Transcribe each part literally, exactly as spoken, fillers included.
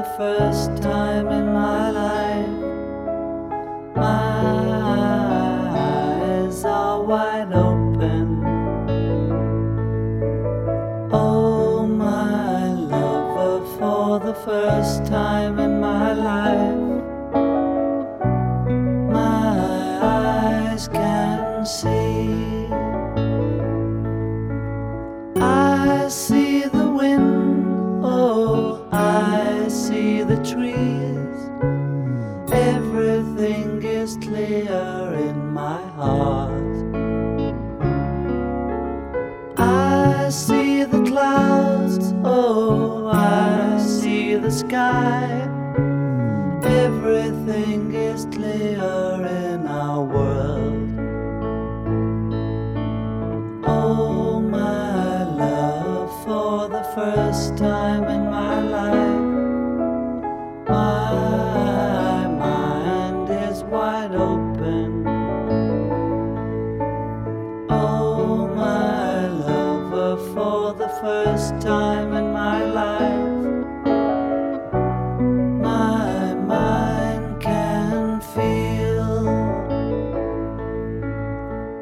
first time in my life. My eyes are wide open. Oh, my lover, for the first time in my life, my eyes can see. I see the wind, oh, I see the trees. Everything is clear in my heart. I see the clouds, oh, I see the sky. Everything is clear in our world. Oh, my love, for the first time in my life, my mind is wide open. Oh, my lover, for the first time in my life, my mind can feel.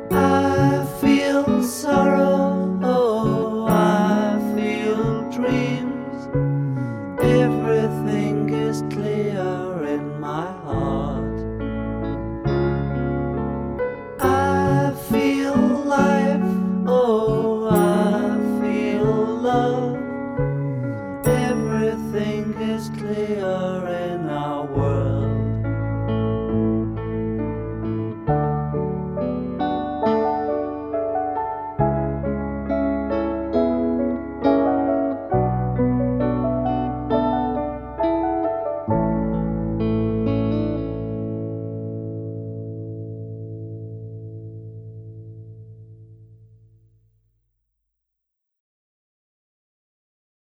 I feel sorrow, oh, I feel dreams.